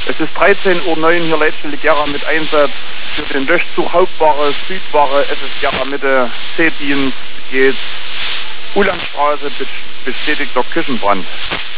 Es ist 13:09 Uhr hier Leitstelle Gera mit Einsatz für den Löschzug Hauptware, Südware, SS Gera Mitte, C-Dienst geht Ulandstraße, bestätigter Küchenbrand.